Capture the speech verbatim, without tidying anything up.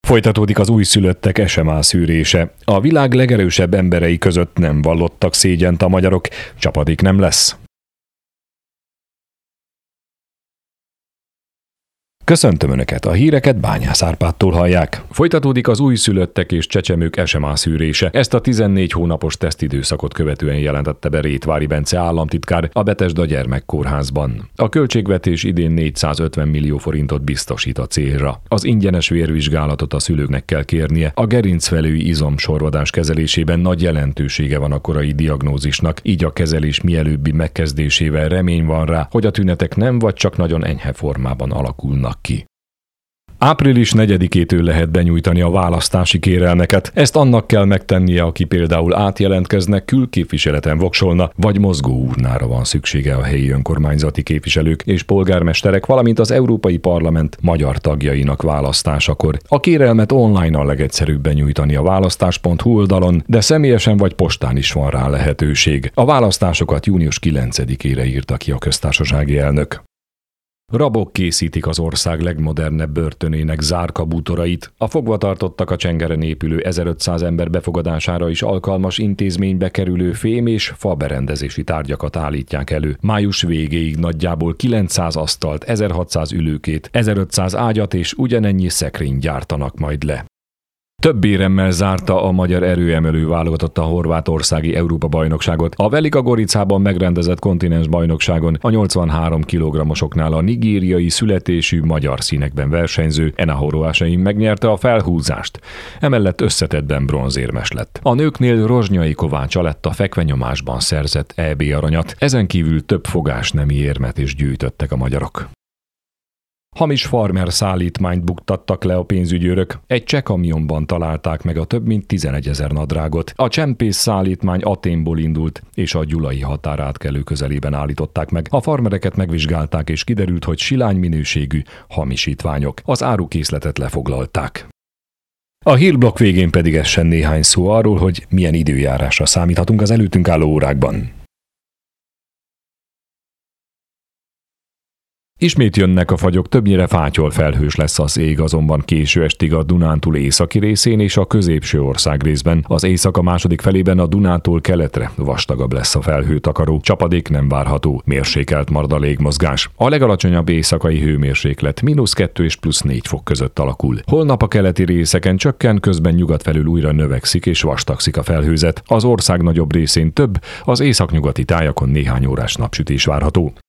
Folytatódik az újszülöttek es em á szűrése. A világ legerősebb emberei között nem vallottak szégyent a magyarok, csapadék nem lesz. Köszöntöm Önöket, a híreket Bányász Árpádtól hallják. Folytatódik az újszülöttek és csecsemők es em á szűrése. Ezt a tizennégy hónapos tesztidőszakot követően jelentette be Rétvári Bence államtitkár a Betesda Gyermekkórházban. A költségvetés idén négyszázötven millió forintot biztosít a célra. Az ingyenes vérvizsgálatot a szülőknek kell kérnie. A gerincvelői izomsorvadás kezelésében nagy jelentősége van a korai diagnózisnak, így a kezelés mielőbbi megkezdésével remény van rá, hogy a tünetek nem vagy csak nagyon enyhe formában alakulnak ki. április negyedikétől lehet benyújtani a választási kérelmeket. Ezt annak kell megtennie, aki például átjelentkeznek, külképviseleten voksolna, vagy mozgóurnára van szüksége a helyi önkormányzati képviselők és polgármesterek, valamint az Európai Parlament magyar tagjainak választásakor. A kérelmet online a legegyszerűbb benyújtani a választás pont hu oldalon, de személyesen vagy postán is van rá lehetőség. A választásokat június kilencedikére írta ki a köztársasági elnök. Rabok készítik az ország legmodernebb börtönének zárkabútorait. A fogvatartottak a Csengeren épülő ezerötszáz ember befogadására is alkalmas intézménybe kerülő fém és faberendezési tárgyakat állítják elő. Május végéig nagyjából kilencszáz asztalt, ezerhatszáz ülőkét, ezerötszáz ágyat és ugyanennyi szekrényt gyártanak majd le. Több éremmel zárta a magyar erőemelő válogatott a horvátországi Európa-bajnokságot. A Velika Goricában megrendezett kontinens bajnokságon a nyolcvanhárom kilogrammosoknál a nigériai születésű magyar színekben versenyző Ena Horoásain megnyerte a felhúzást. Emellett összetettben bronzérmes lett. A nőknél Rozsnyai Kovácsa lett a fekvenyomásban szerzett é bé aranyat, ezen kívül több fogásnemi érmet is gyűjtöttek a magyarok. Hamis farmer szállítmányt buktattak le a pénzügyőrök. Egy cseh kamionban találták meg a több mint tizenegyezer nadrágot. A csempész szállítmány Athénból indult, és a gyulai határátkelő közelében állították meg. A farmereket megvizsgálták, és kiderült, hogy silány minőségű hamisítványok. Az árukészletet lefoglalták. A hírblokk végén pedig essen néhány szó arról, hogy milyen időjárásra számíthatunk az előttünk álló órákban. Ismét jönnek a fagyok, többnyire fátyol felhős lesz az ég, azonban késő estig a Dunántúl északi részén és a középső ország részben. Az éjszaka második felében a Dunától keletre vastagabb lesz a felhőtakaró, csapadék nem várható, mérsékelt marad a légmozgás. A legalacsonyabb éjszakai hőmérséklet mínusz kettő és plusz négy fok között alakul. Holnap a keleti részeken csökken, közben nyugat felül újra növekszik és vastagszik a felhőzet. Az ország nagyobb részén több, az északnyugati tájakon néhány órás napsütés várható.